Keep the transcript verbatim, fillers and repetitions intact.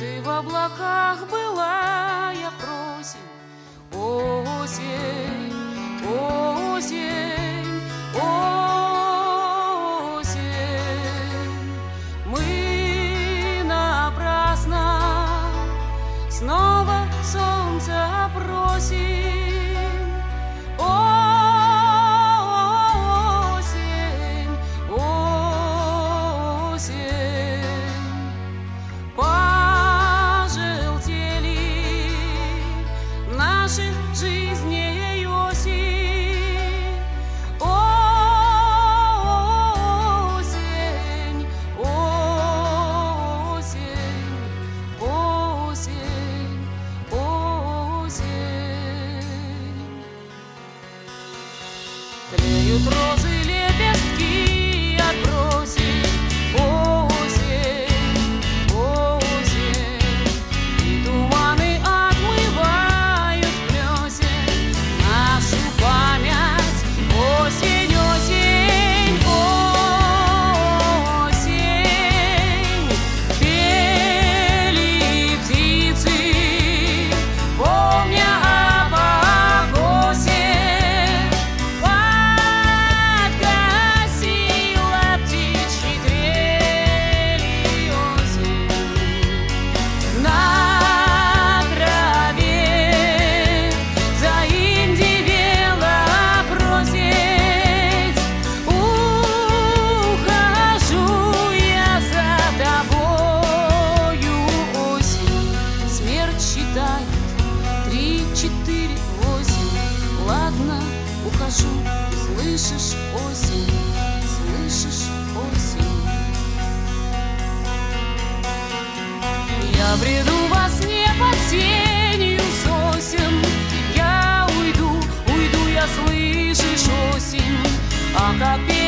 Ты в облаках была, я просим, осень, осень, осень. Мы напрасно снова солнце просим. Осень, осень. Пожелтели наши жизни осень. Осень, осень, осень, осень. Тлеют розы, лепестки отбросит осень, осень. И туманы отмывают плесень нашу память. Осень, осень, осень. Пели птицы, помня о покосе. Подкосила птичьи трели осень. На траве заиндевела просить. Ухожу я за тобою, осень. Смерть считает три, четыре, восемь. Ладно, ухожу. Слышишь, осень, слышишь, осень. Я бреду во сне под сенью сосен. Я уйду, уйду, я, слышишь, осень. А как